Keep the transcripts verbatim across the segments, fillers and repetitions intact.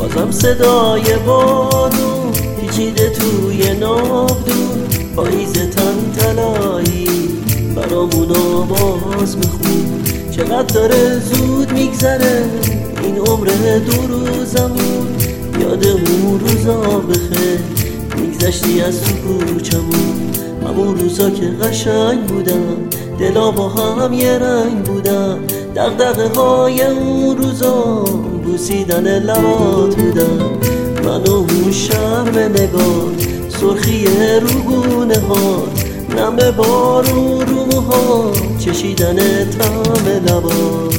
بازم صدای بارون پیچیده توی ناودون، پاییز تن تلایی برامون آواز میخون. چقدر داره زود میگذره این عمر دو روزمون، یاد اون روزا بخیر میگذشتی از تو کوچمون. همون روزا که قشنگ بودم، دلا با هم یه رنگ بودم، دغدغه های اون روزا بوسیدن لبات بودم. من و اون شرم نگاه، سرخی روگونه ها، نم بارون رو موها، چشیدن طعم لبات.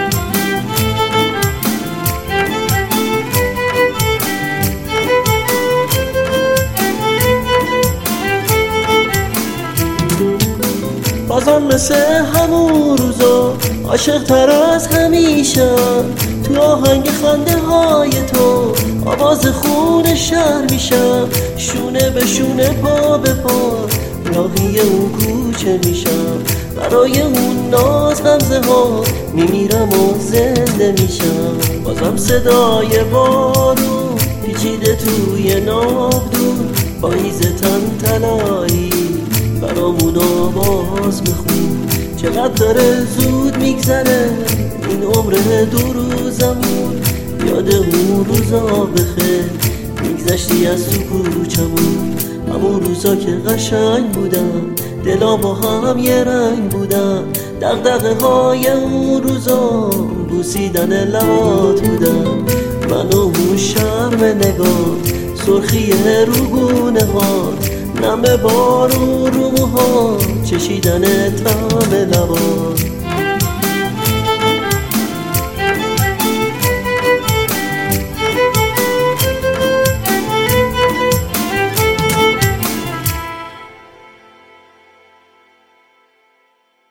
بازم مثل همون روزا عاشق تر از همیشه، تو آهنگ خنده های تو آواز خون شهر میشم. شونه به شونه پا به پا راهی اون کوچه میشم، برای اون ناز غمزه ها میمیرم و زنده میشم. بازم صدای بارون پیچیده توی ناودون، پاییز تن تلایی برامون آواز میخون. چقدر داره زود میگذره این عمر دو روزمون، یاد اون روزا بخیر میگذشتی از تو کوچمون. همون روزا که قشنگ بودم، دلا با هم یه رنگ بودم، دغدغه های اون روزا بوسیدن لبات بودم. من و اون شرم نگاه، سرخی روگونه ها، نم بارون رو موها، چشیدن طعم لبات.